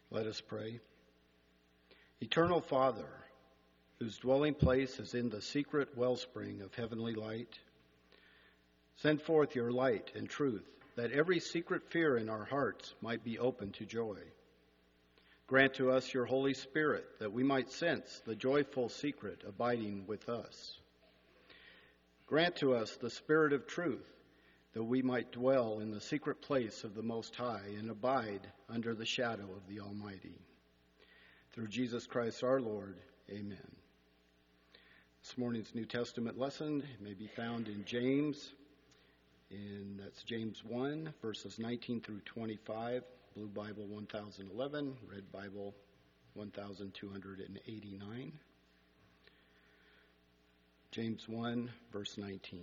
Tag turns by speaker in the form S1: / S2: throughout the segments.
S1: Let us pray. Eternal Father, whose dwelling place is in the secret wellspring of heavenly light, send forth your light and truth, that every secret fear in our hearts might be open to joy. Grant to us your Holy Spirit, that we might sense the joyful secret abiding with us. Grant to us the Spirit of truth, that we might dwell in the secret place of the Most High and abide under the shadow of the Almighty. Through Jesus Christ our Lord, amen. This morning's New Testament lesson may be found in James, and that's James 1, verses 19 through 25, Blue Bible 1011, Red Bible 1289. James 1, verse 19.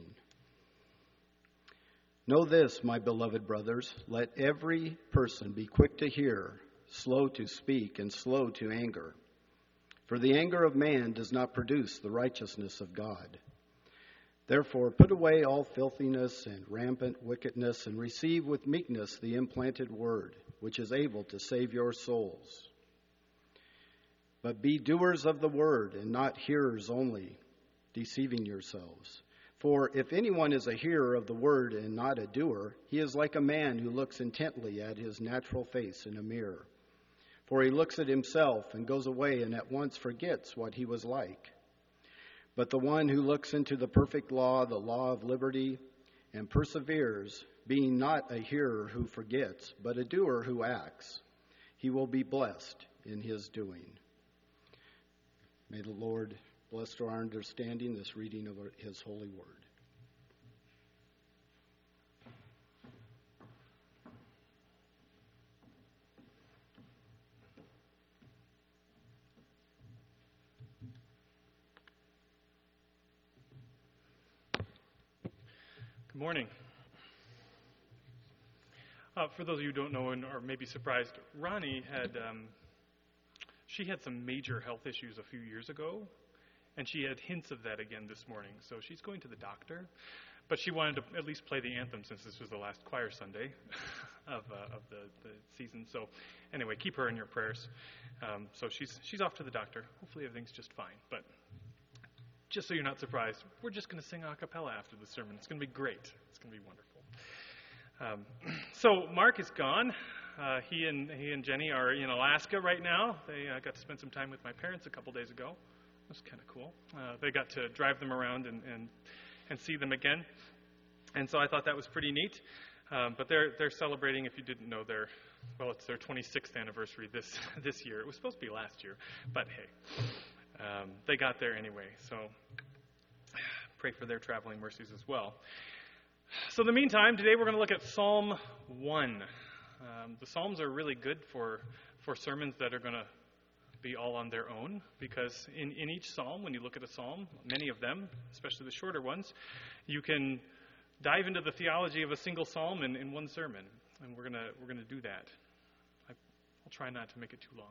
S1: Know this, my beloved brothers, let every person be quick to hear, slow to speak, and slow to anger. For the anger of man does not produce the righteousness of God. Therefore, put away all filthiness and rampant wickedness, and receive with meekness the implanted word, which is able to save your souls. But be doers of the word, and not hearers only, deceiving yourselves. For if anyone is a hearer of the word and not a doer, he is like a man who looks intently at his natural face in a mirror. For he looks at himself and goes away and at once forgets what he was like. But the one who looks into the perfect law, the law of liberty, and perseveres, being not a hearer who forgets, but a doer who acts, he will be blessed in his doing. May the Lord bless to our understanding this reading of his holy word.
S2: Good morning. For those of you who don't know or may be surprised, Ronnie had some major health issues a few years ago, and she had hints of that again this morning. So she's going to the doctor, but she wanted to at least play the anthem since this was the last choir Sunday of the season. So anyway, keep her in your prayers. So she's off to the doctor. Hopefully everything's just fine. But just so you're not surprised, we're just going to sing a cappella after the sermon. It's going to be great. It's going to be wonderful. So Mark is gone. He and Jenny are in Alaska right now. They got to spend some time with my parents a couple days ago. It was kind of cool. They got to drive them around and see them again. And so I thought that was pretty neat. But they're celebrating, if you didn't know, it's their 26th anniversary this year. It was supposed to be last year, but hey, they got there anyway. So pray for their traveling mercies as well. So in the meantime, today we're going to look at Psalm 1. The Psalms are really good for sermons that are going to be all on their own, because in each psalm, when you look at a psalm, many of them, especially the shorter ones, you can dive into the theology of a single psalm in one sermon, and we're gonna do that. I'll try not to make it too long.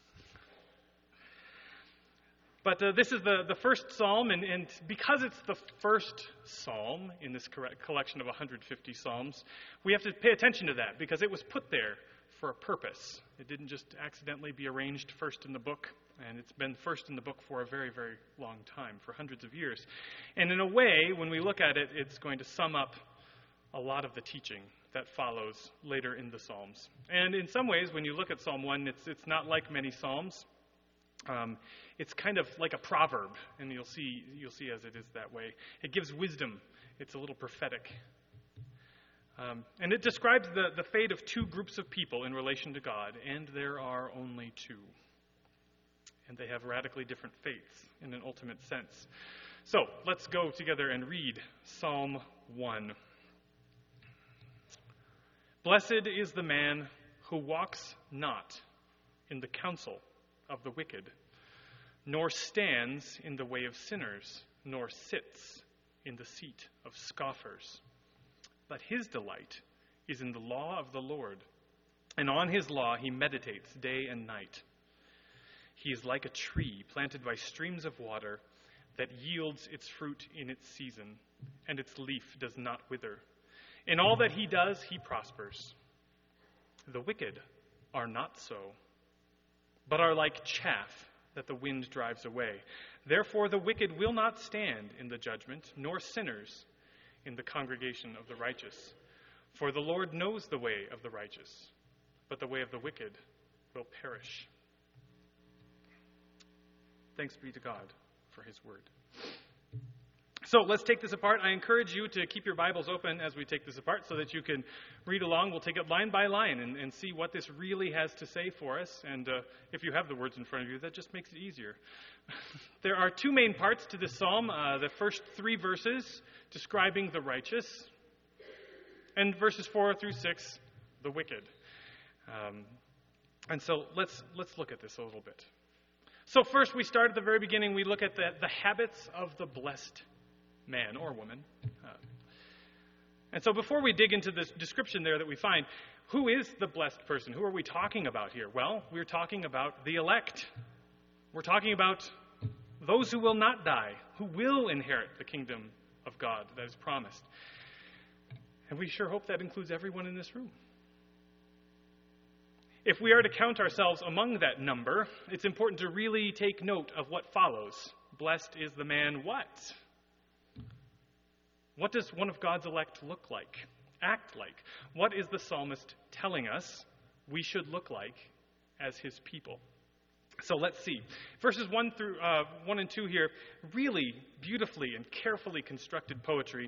S2: But this is the first psalm, and because it's the first psalm in this collection of 150 psalms, we have to pay attention to that, because it was put there for a purpose. It didn't just accidentally be arranged first in the book, and it's been first in the book for a very, very long time, for hundreds of years. And in a way, when we look at it, it's going to sum up a lot of the teaching that follows later in the Psalms. And in some ways, when you look at Psalm 1, it's not like many Psalms. It's kind of like a proverb, and you'll see as it is that way. It gives wisdom. It's a little prophetic. And it describes the fate of two groups of people in relation to God, and there are only two. And they have radically different fates in an ultimate sense. So let's go together and read Psalm 1. Blessed is the man who walks not in the counsel of the wicked, nor stands in the way of sinners, nor sits in the seat of scoffers. But his delight is in the law of the Lord, and on his law he meditates day and night. He is like a tree planted by streams of water that yields its fruit in its season, and its leaf does not wither. In all that he does, he prospers. The wicked are not so, but are like chaff that the wind drives away. Therefore the wicked will not stand in the judgment, nor sinners in the congregation of the righteous. For the Lord knows the way of the righteous, but the way of the wicked will perish. Thanks be to God for his word. So let's take this apart. I encourage you to keep your Bibles open as we take this apart so that you can read along. We'll take it line by line and see what this really has to say for us. And if you have the words in front of you, that just makes it easier. There are two main parts to this psalm. The first 3 verses describing the righteous, and verses 4 through 6, the wicked. And so let's look at this a little bit. So first we start at the very beginning. We look at the habits of the blessed man or woman. And so before we dig into this description there that we find, who is the blessed person? Who are we talking about here? Well, we're talking about the elect. We're talking about those who will not die, who will inherit the kingdom of God that is promised. And we sure hope that includes everyone in this room. If we are to count ourselves among that number, it's important to really take note of what follows. Blessed is the man what? What does one of God's elect look like, act like? What is the psalmist telling us we should look like as his people? So let's see. Verses 1 and 2 here, really beautifully and carefully constructed poetry.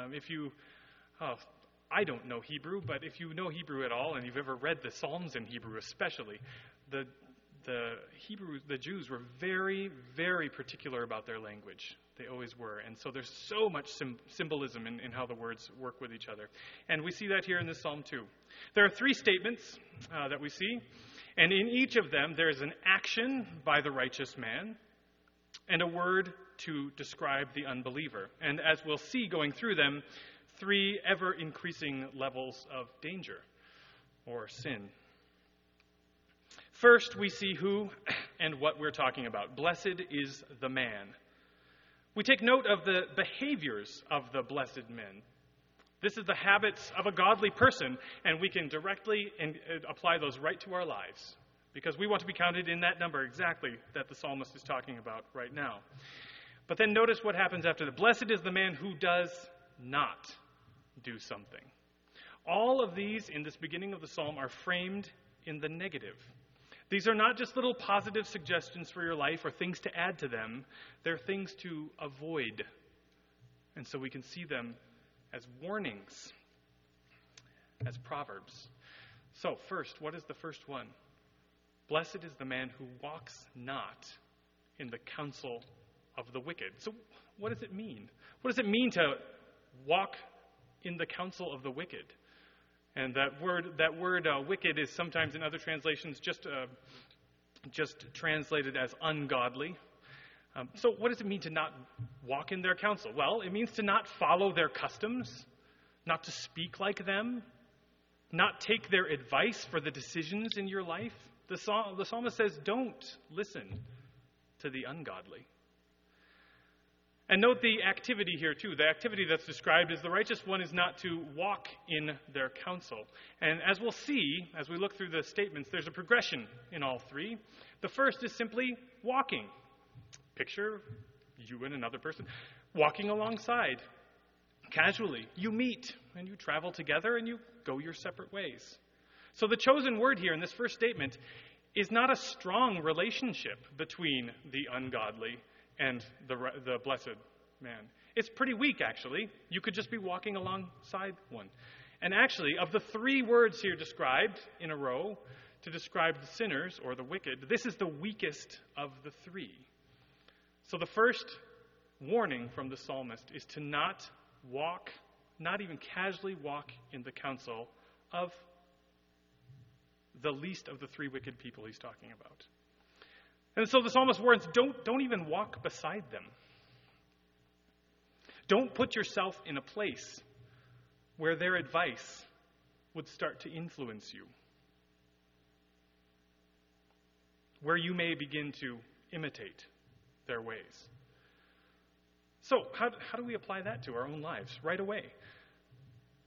S2: I don't know Hebrew, but if you know Hebrew at all, and you've ever read the Psalms in Hebrew especially, the Jews were very, very particular about their language. They always were. And so there's so much symbolism in how the words work with each other. And we see that here in this psalm too. There are 3 statements that we see. And in each of them, there is an action by the righteous man and a word to describe the unbeliever. And as we'll see going through them, 3 ever-increasing levels of danger or sin. First, we see who and what we're talking about. Blessed is the man. We take note of the behaviors of the blessed men. This is the habits of a godly person, and we can directly apply those right to our lives, because we want to be counted in that number exactly that the psalmist is talking about right now. But then notice what happens after that. Blessed is the man who does not do something. All of these in this beginning of the psalm are framed in the negative. These are not just little positive suggestions for your life or things to add to them. They're things to avoid. And so we can see them as warnings, as proverbs. So first, what is the first one? Blessed is the man who walks not in the counsel of the wicked. So what does it mean? What does it mean to walk in the counsel of the wicked? And that word wicked is sometimes in other translations just translated as ungodly. So what does it mean to not walk in their counsel? Well, it means to not follow their customs, not to speak like them, not take their advice for the decisions in your life. The psalmist says, don't listen to the ungodly. And note the activity here, too. The activity that's described is the righteous one is not to walk in their counsel. And as we'll see, as we look through the statements, there's a progression in all 3. The first is simply walking. Picture you and another person walking alongside. Casually, you meet and you travel together and you go your separate ways. So the chosen word here in this first statement is not a strong relationship between the ungodly and the blessed man. It's pretty weak, actually. You could just be walking alongside one. And actually, of the 3 words here described in a row to describe the sinners or the wicked, this is the weakest of the 3. So the first warning from the psalmist is to not walk, not even casually walk in the counsel of the least of the 3 wicked people he's talking about. And so the psalmist warns, don't even walk beside them. Don't put yourself in a place where their advice would start to influence you, where you may begin to imitate their ways. So how do we apply that to our own lives right away?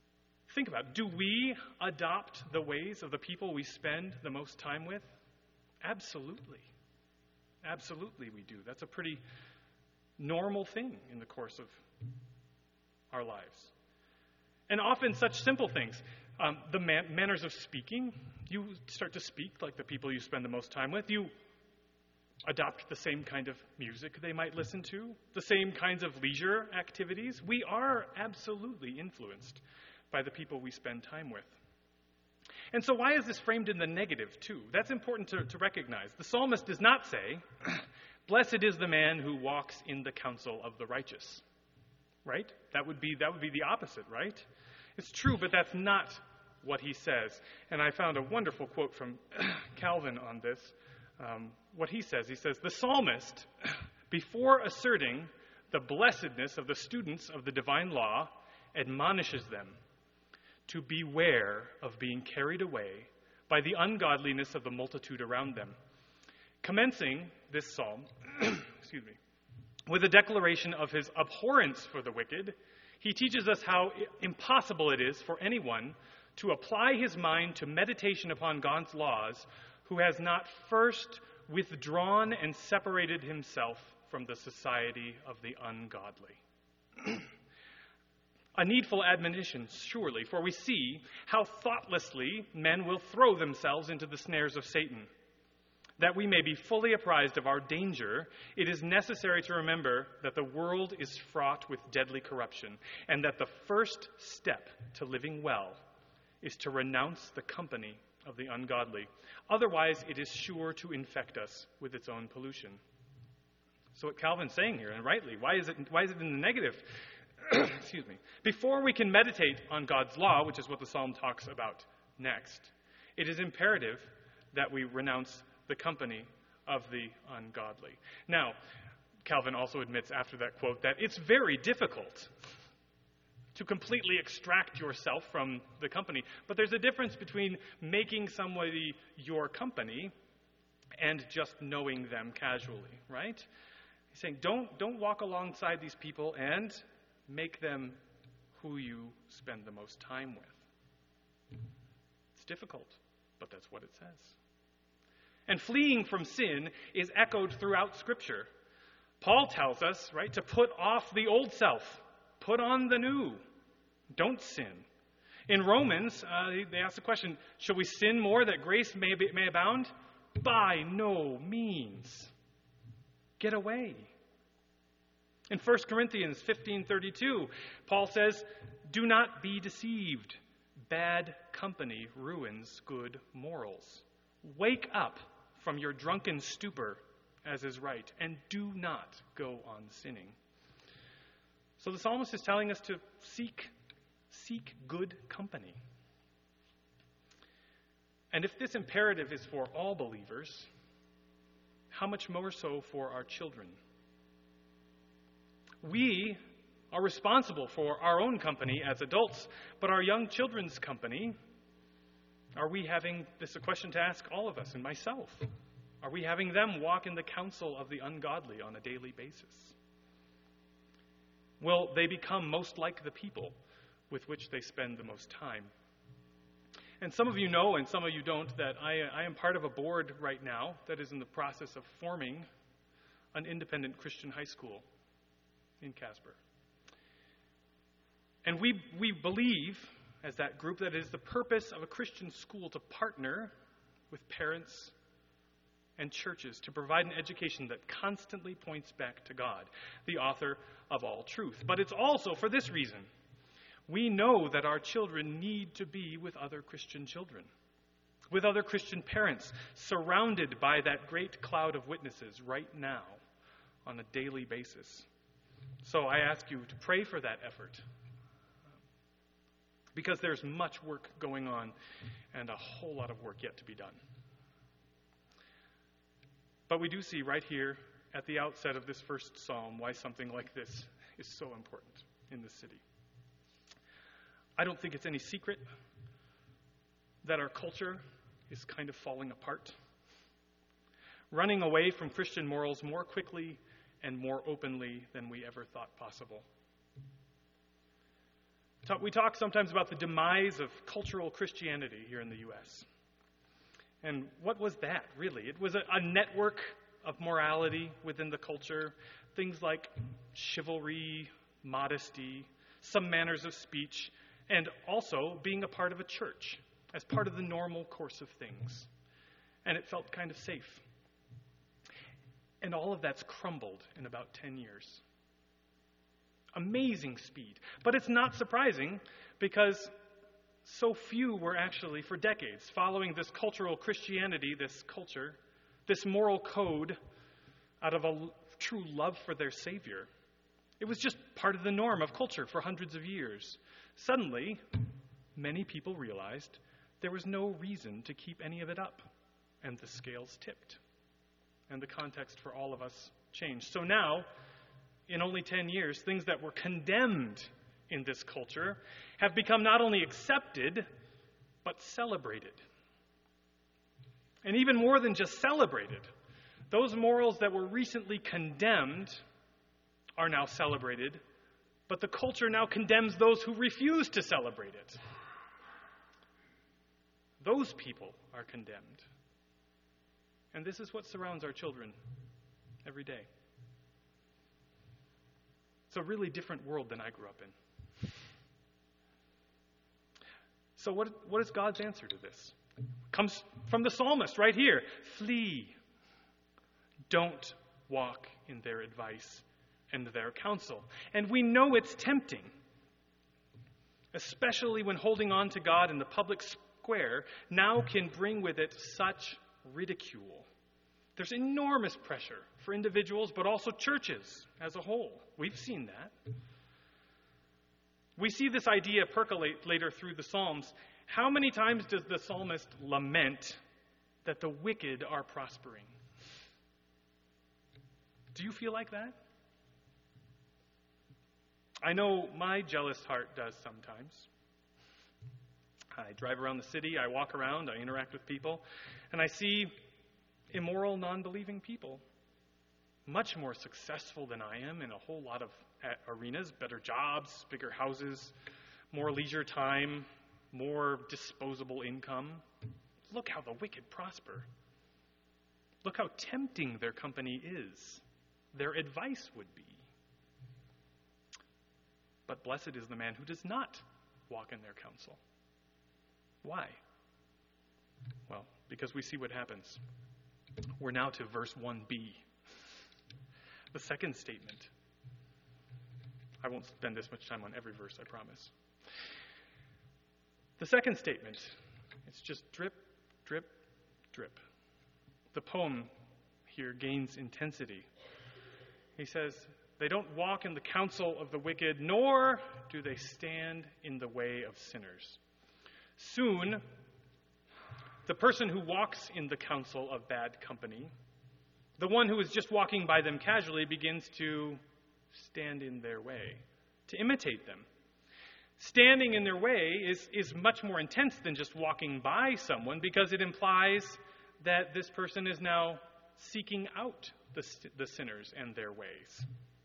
S2: Think about it. Do we adopt the ways of the people we spend the most time with? Absolutely. Absolutely we do. That's a pretty normal thing in the course of our lives. And often such simple things. The manners of speaking. You start to speak like the people you spend the most time with. You adopt the same kind of music they might listen to, the same kinds of leisure activities. We are absolutely influenced by the people we spend time with. And so why is this framed in the negative, too? That's important to recognize. The psalmist does not say, "Blessed is the man who walks in the counsel of the righteous." Right? That would be the opposite, right? It's true, but that's not what he says. And I found a wonderful quote from Calvin on this. What he says, the psalmist, before asserting the blessedness of the students of the divine law, admonishes them to beware of being carried away by the ungodliness of the multitude around them. Commencing this psalm, with a declaration of his abhorrence for the wicked, he teaches us how impossible it is for anyone to apply his mind to meditation upon God's laws who has not first withdrawn and separated himself from the society of the ungodly. A needful admonition, surely, for we see how thoughtlessly men will throw themselves into the snares of Satan. That we may be fully apprised of our danger, it is necessary to remember that the world is fraught with deadly corruption, and that the first step to living well is to renounce the company of the ungodly. Otherwise, it is sure to infect us with its own pollution. So what Calvin's saying here, and rightly, why is it in the negative? Before we can meditate on God's law, which is what the psalm talks about next, it is imperative that we renounce the company of the ungodly. Now, Calvin also admits after that quote that it's very difficult to completely extract yourself from the company. But there's a difference between making somebody your company and just knowing them casually, right? He's saying don't walk alongside these people and make them who you spend the most time with. It's difficult, but that's what it says. And fleeing from sin is echoed throughout Scripture. Paul tells us, right, to put off the old self, put on the new. Don't sin. In Romans, they ask the question, shall we sin more that grace may abound? By no means. Get away. In 1 Corinthians 15:32, Paul says, do not be deceived. Bad company ruins good morals. Wake up from your drunken stupor, as is right, and do not go on sinning. So the psalmist is telling us to seek good company. And if this imperative is for all believers, how much more so for our children? We are responsible for our own company as adults, but our young children's company, are we having, this is a question to ask all of us and myself, are we having them walk in the counsel of the ungodly on a daily basis? Will they become most like the people with which they spend the most time? And some of you know, and some of you don't, that I am part of a board right now that is in the process of forming an independent Christian high school in Casper. And we believe, as that group, that it is the purpose of a Christian school to partner with parents and churches to provide an education that constantly points back to God, the author of all truth. But it's also for this reason. We know that our children need to be with other Christian children, with other Christian parents, surrounded by that great cloud of witnesses right now on a daily basis. So I ask you to pray for that effort, because there's much work going on and a whole lot of work yet to be done. But we do see right here at the outset of this first psalm why something like this is so important in the city. I don't think it's any secret that our culture is kind of falling apart, running away from Christian morals more quickly and more openly than we ever thought possible. We talk sometimes about the demise of cultural Christianity here in the U.S. And what was that, really? It was a network of morality within the culture, things like chivalry, modesty, some manners of speech, and also being a part of a church as part of the normal course of things. And it felt kind of safe. And all of that's crumbled in about 10 years. Amazing speed. But it's not surprising because so few were actually, for decades, following this cultural Christianity, this culture, this moral code out of a true love for their Savior. It was just part of the norm of culture for hundreds of years. Suddenly, many people realized there was no reason to keep any of it up, and the scales tipped. And the context for all of us changed. So now, in only 10 years, things that were condemned in this culture have become not only accepted, but celebrated. And even more than just celebrated, those morals that were recently condemned are now celebrated, but the culture now condemns those who refuse to celebrate it. Those people are condemned. And this is what surrounds our children every day. It's a really different world than I grew up in. So what is God's answer to this? It comes from the psalmist right here. Flee. Don't walk in their advice and their counsel. And we know it's tempting, especially when holding on to God in the public square now can bring with it such ridicule. There's enormous pressure for individuals, but also churches as a whole. We've seen that. We see this idea percolate later through the Psalms. How many times does the psalmist lament that the wicked are prospering? Do you feel like that? I know my jealous heart does sometimes. I drive around the city, I walk around, I interact with people, and I see immoral, non-believing people, much more successful than I am in a whole lot of arenas, better jobs, bigger houses, more leisure time, more disposable income. Look how the wicked prosper. Look how tempting their company is, their advice would be. But blessed is the man who does not walk in their counsel. Why? Well, because we see what happens. We're now to verse 1b. The second statement. I won't spend this much time on every verse, I promise. The second statement, it's just drip, drip, drip. The poem here gains intensity. He says, they don't walk in the counsel of the wicked, nor do they stand in the way of sinners. Soon, the person who walks in the counsel of bad company, the one who is just walking by them casually, begins to stand in their way, to imitate them. Standing in their way is much more intense than just walking by someone, because it implies that this person is now seeking out the sinners and their ways.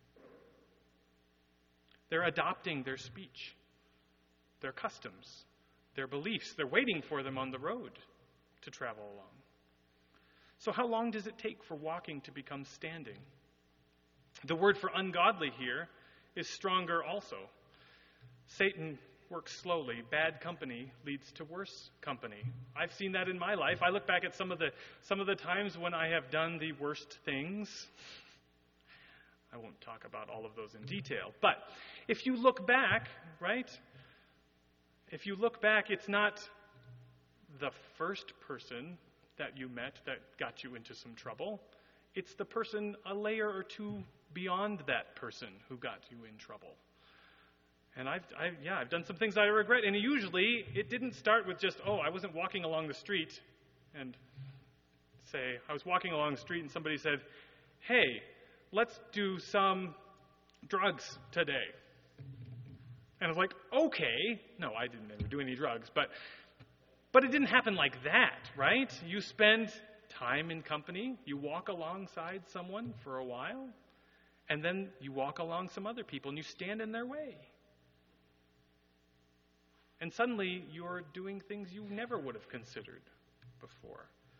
S2: They're adopting their speech, their customs, their beliefs. They're waiting for them on the road to travel along. So how long does it take for walking to become standing? The word for ungodly here is stronger also. Satan works slowly. Bad company leads to worse company. I've seen that in my life. I look back at some of the times when I have done the worst things. I won't talk about all of those in detail. But if you look back, right? If you look back, it's not the first person that you met that got you into some trouble. It's the person a layer or two beyond that person who got you in trouble. And I've done some things I regret. And usually it didn't start with just, I wasn't walking along the street and say, I was walking along the street and somebody said, hey, let's do some drugs today. And I was like, okay. No, I didn't ever do any drugs. But it didn't happen like that, right? You spend time in company. You walk alongside someone for a while. And then you walk along some other people and you stand in their way. And suddenly you're doing things you never would have considered before.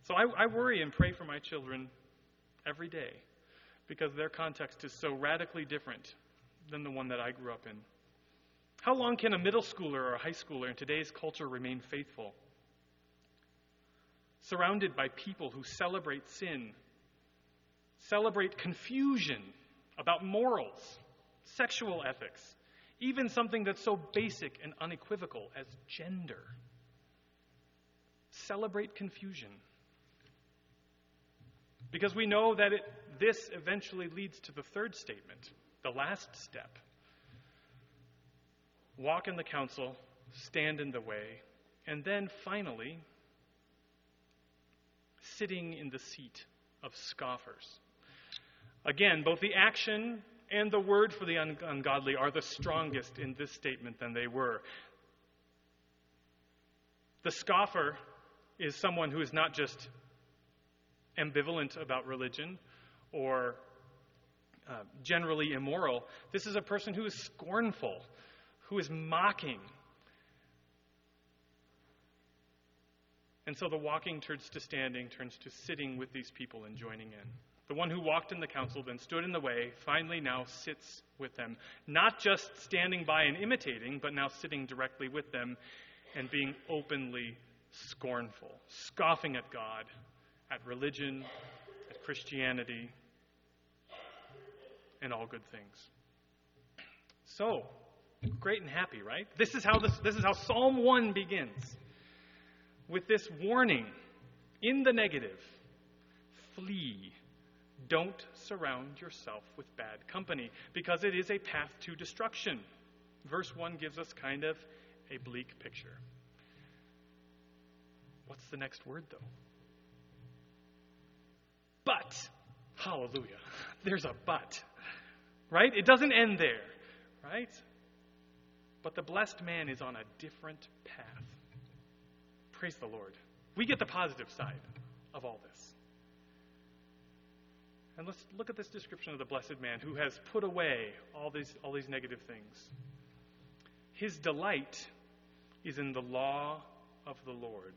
S2: So I worry and pray for my children every day because their context is so radically different than the one that I grew up in. How long can a middle schooler or a high schooler in today's culture remain faithful? Surrounded by people who celebrate sin, celebrate confusion about morals, sexual ethics, even something that's so basic and unequivocal as gender. Celebrate confusion. Because we know that this eventually leads to the third statement, the last step. Walk in the counsel, stand in the way, and then finally, sitting in the seat of scoffers. Again, both the action and the word for the ungodly are the strongest in this statement than they were. The scoffer is someone who is not just ambivalent about religion or generally immoral. This is a person who is scornful, who is mocking. And so the walking turns to standing, turns to sitting with these people and joining in. The one who walked in the council, then stood in the way, finally now sits with them. Not just standing by and imitating, but now sitting directly with them and being openly scornful, scoffing at God, at religion, at Christianity, and all good things. So, great and happy, right? This is how Psalm 1 begins. With this warning in the negative: flee. Don't surround yourself with bad company, because it is a path to destruction. Verse 1 gives us kind of a bleak picture. What's the next word, though? But. Hallelujah. There's a but. Right? It doesn't end there. Right? But the blessed man is on a different path. Praise the Lord. We get the positive side of all this. And let's look at this description of the blessed man who has put away all these negative things. His delight is in the law of the Lord.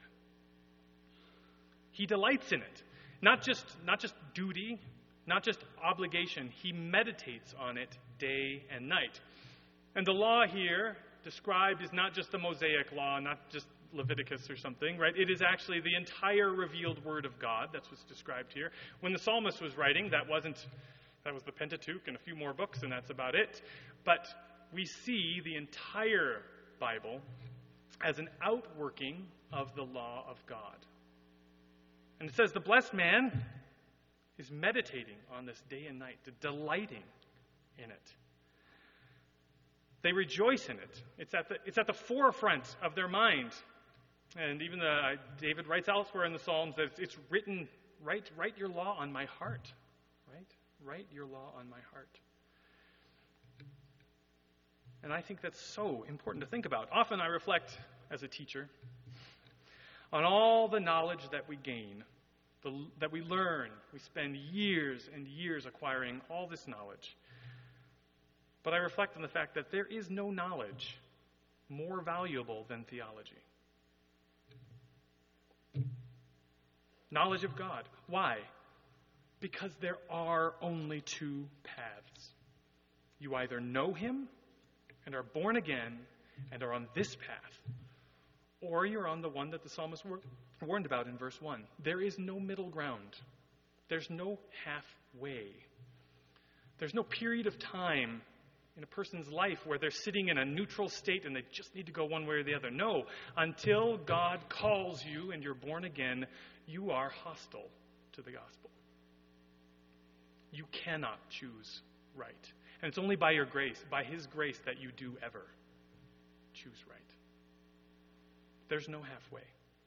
S2: He delights in it. Not just duty, not just obligation. He meditates on it day and night. And the law here described is not just the Mosaic law, not just Leviticus or something, right? It is actually the entire revealed word of God. That's what's described here. When the psalmist was writing, that was the Pentateuch and a few more books, and that's about it. But we see the entire Bible as an outworking of the law of God. And it says the blessed man is meditating on this day and night, delighting in it. They rejoice in it. It's at the forefront of their mind. And even David writes elsewhere in the Psalms that it's written, write your law on my heart. Right? Write your law on my heart. And I think that's so important to think about. Often I reflect as a teacher on all the knowledge that we gain, that we learn. We spend years and years acquiring all this knowledge. But I reflect on the fact that there is no knowledge more valuable than theology. Knowledge of God. Why? Because there are only two paths. You either know Him and are born again and are on this path, or you're on the one that the psalmist warned about in verse 1. There is no middle ground. There's no halfway. There's no period of time in a person's life where they're sitting in a neutral state and they just need to go one way or the other. No, until God calls you and you're born again, you are hostile to the gospel. You cannot choose right. And it's only by your grace, by His grace, that you do ever choose right. There's no halfway.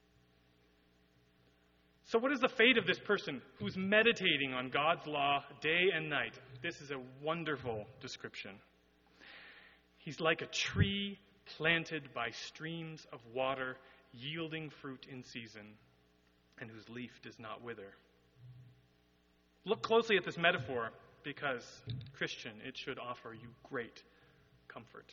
S2: So what is the fate of this person who's meditating on God's law day and night? This is a wonderful description. He's like a tree planted by streams of water, yielding fruit in season, and whose leaf does not wither. Look closely at this metaphor, because, Christian, it should offer you great comfort.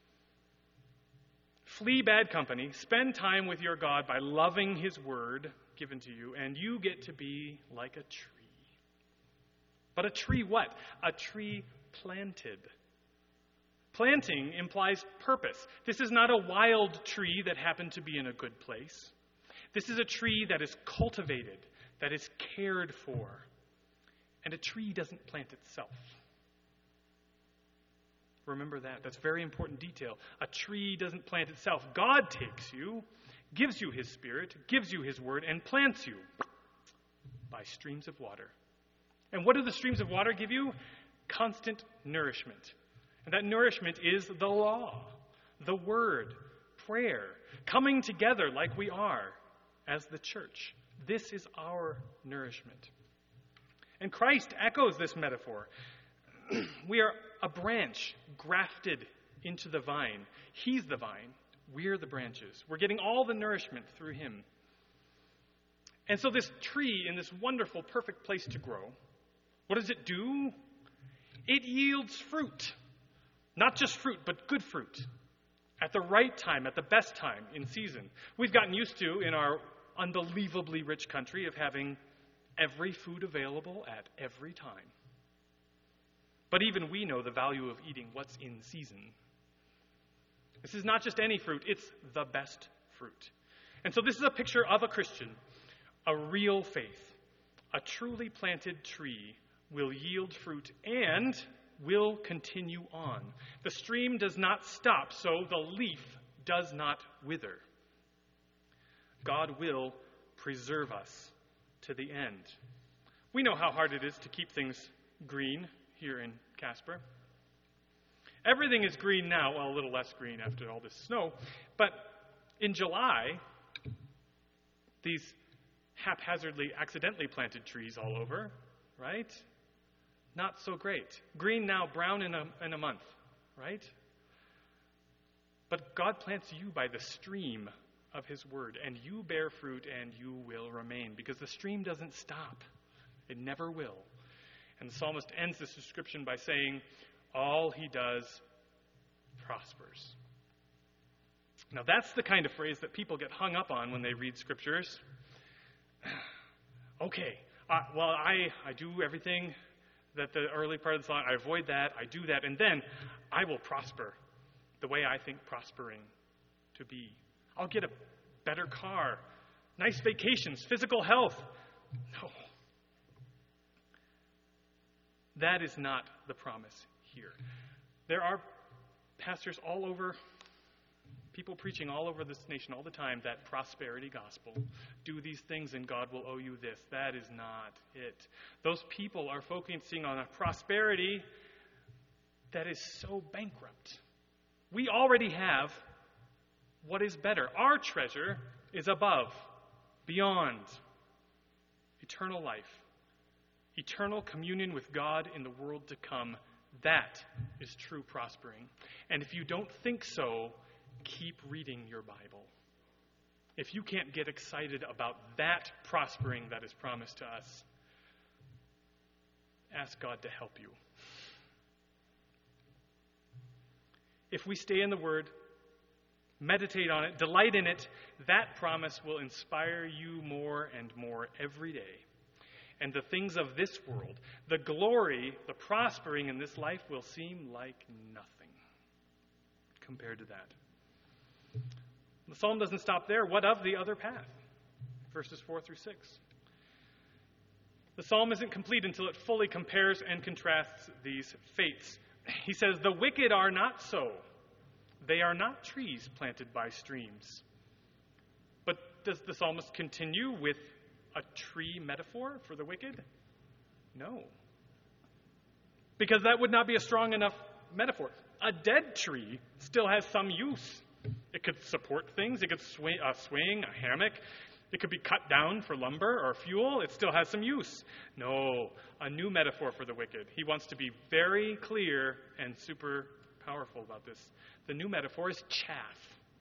S2: Flee bad company. Spend time with your God by loving His word, given to you, and you get to be like a tree. But a tree what? A tree planted. Planting implies purpose. This is not a wild tree that happened to be in a good place. This is a tree that is cultivated, that is cared for. And a tree doesn't plant itself. Remember that. That's a very important detail. A tree doesn't plant itself. God takes you, gives you his Spirit, gives you his word, and plants you by streams of water. And what do the streams of water give you? Constant nourishment. And that nourishment is the law, the word, prayer, coming together like we are as the church. This is our nourishment. And Christ echoes this metaphor. We are a branch grafted into the vine. He's the vine. We're the branches. We're getting all the nourishment through him. And so this tree in this wonderful, perfect place to grow, what does it do? It yields fruit. Not just fruit, but good fruit. At the right time, at the best time, in season. We've gotten used to, in our unbelievably rich country, of having every food available at every time. But even we know the value of eating what's in season. This is not just any fruit, it's the best fruit. And so this is a picture of a Christian, a real faith. A truly planted tree will yield fruit and will continue on. The stream does not stop, so the leaf does not wither. God will preserve us to the end. We know how hard it is to keep things green here in Casper. Everything is green now, well, a little less green after all this snow, but in July, these haphazardly, accidentally planted trees all over, right? Not so great. Green now, brown in a month, right? But God plants you by the stream of his word, and you bear fruit and you will remain, because the stream doesn't stop. It never will. And the psalmist ends this description by saying, all he does prospers. Now that's the kind of phrase that people get hung up on when they read scriptures. Okay, well, I do everything that the early part of the song, I avoid that, I do that, and then I will prosper the way I think prospering to be. I'll get a better car, nice vacations, physical health. No. That is not the promise here. There are pastors all over, people preaching all over this nation all the time, that prosperity gospel. Do these things and God will owe you this. That is not it. Those people are focusing on a prosperity that is so bankrupt. We already have what is better. Our treasure is above, beyond eternal life. Eternal communion with God in the world to come. That is true prospering. And if you don't think so, keep reading your Bible. If you can't get excited about that prospering that is promised to us, ask God to help you. If we stay in the Word, meditate on it, delight in it, that promise will inspire you more and more every day. And the things of this world, the glory, the prospering in this life will seem like nothing compared to that. The psalm doesn't stop there. What of the other path? Verses 4 through 6. The psalm isn't complete until it fully compares and contrasts these fates. He says, the wicked are not so. They are not trees planted by streams. But does the psalmist continue with a tree metaphor for the wicked? No. Because that would not be a strong enough metaphor. A dead tree still has some use. It could support things. It could swing, a hammock. It could be cut down for lumber or fuel. It still has some use. No, a new metaphor for the wicked. He wants to be very clear and super powerful about this. The new metaphor is chaff.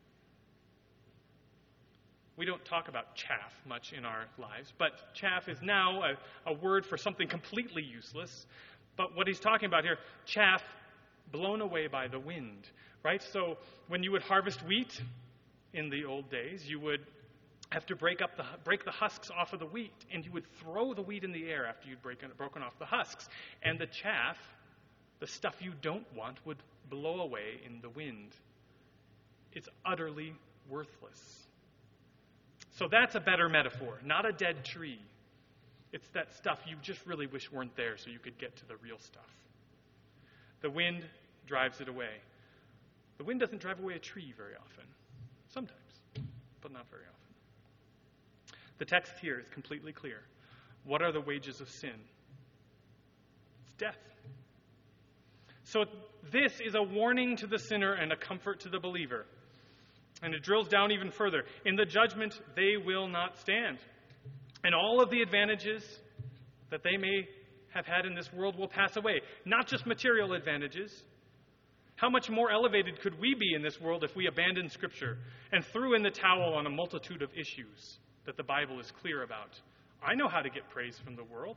S2: We don't talk about chaff much in our lives, but chaff is now a word for something completely useless. But what he's talking about here, chaff blown away by the wind, right? So when you would harvest wheat in the old days, you would have to break the husks off of the wheat, and you would throw the wheat in the air after you'd broken off the husks. And the chaff, the stuff you don't want, would blow away in the wind. It's utterly worthless. So that's a better metaphor, not a dead tree. It's that stuff you just really wish weren't there so you could get to the real stuff. The wind drives it away. The wind doesn't drive away a tree very often. Sometimes, but not very often. The text here is completely clear. What are the wages of sin? It's death. So this is a warning to the sinner and a comfort to the believer. And it drills down even further. In the judgment, they will not stand. And all of the advantages that they may have had in this world will pass away. Not just material advantages. How much more elevated could we be in this world if we abandoned Scripture and threw in the towel on a multitude of issues that the Bible is clear about? I know how to get praise from the world.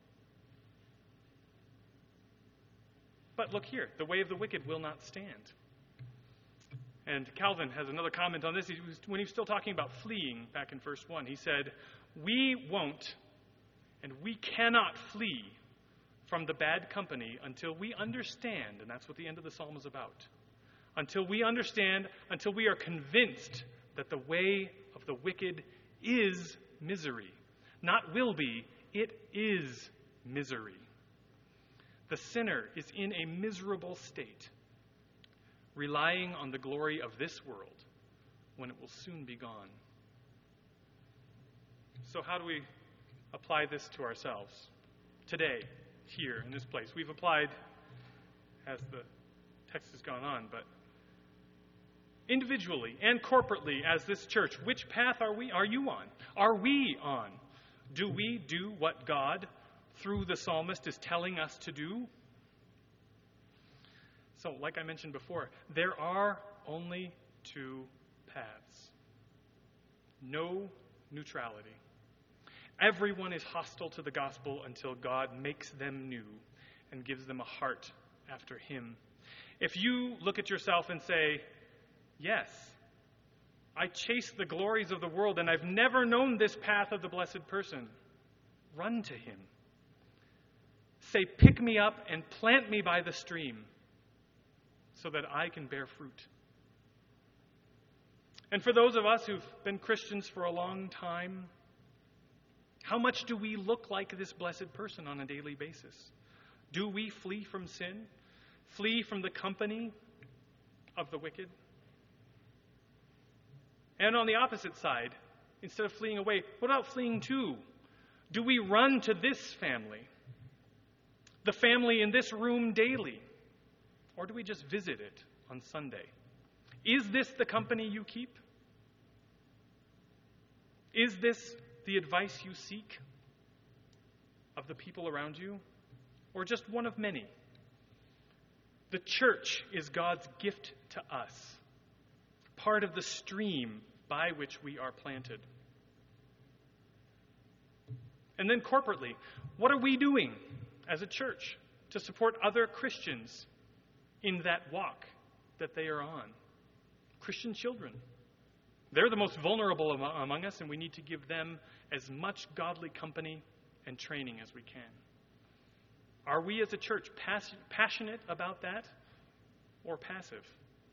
S2: But look here, the way of the wicked will not stand. And Calvin has another comment on this. When he was still talking about fleeing back in verse 1, he said, "We won't and we cannot flee from the bad company until we understand," and that's what the end of the psalm is about, until we understand, until we are convinced that the way of the wicked is misery. Not will be, it is misery. The sinner is in a miserable state, relying on the glory of this world when it will soon be gone. So how do we apply this to ourselves today, here in this place? We've applied as the text has gone on, but individually and corporately as this church, which path are you on? Are we on? Do we do what God, through the psalmist, is telling us to do? So, like I mentioned before, there are only two paths. No neutrality. Everyone is hostile to the gospel until God makes them new and gives them a heart after Him. If you look at yourself and say, "Yes, I chase the glories of the world and I've never known this path of the blessed person," run to Him. Say, "Pick me up and plant me by the stream so that I can bear fruit." And for those of us who've been Christians for a long time, how much do we look like this blessed person on a daily basis? Do we flee from sin? Flee from the company of the wicked? And on the opposite side, instead of fleeing away, what about fleeing to? Do we run to this family? The family in this room daily? Or do we just visit it on Sunday? Is this the company you keep? Is this the advice you seek of the people around you? Or just one of many? The church is God's gift to us, part of the stream by which we are planted. And then corporately, what are we doing as a church to support other Christians in that walk that they are on? Christian children. They're the most vulnerable among us, and we need to give them as much godly company and training as we can. Are we as a church passionate about that or passive?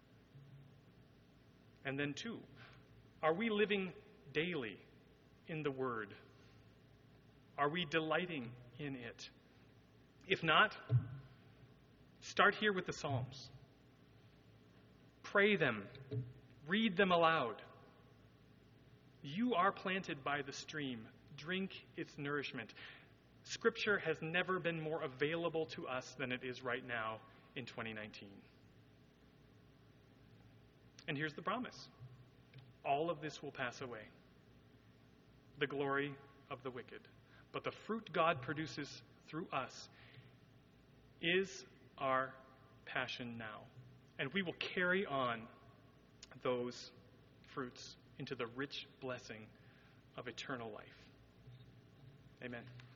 S2: And then two, are we living daily in the Word? Are we delighting in it? If not, start here with the Psalms. Pray them. Read them aloud. You are planted by the stream. Drink its nourishment. Scripture has never been more available to us than it is right now in 2019. And here's the promise. All of this will pass away. The glory of the wicked. But the fruit God produces through us is our passion now. And we will carry on those fruits into the rich blessing of eternal life. Amen.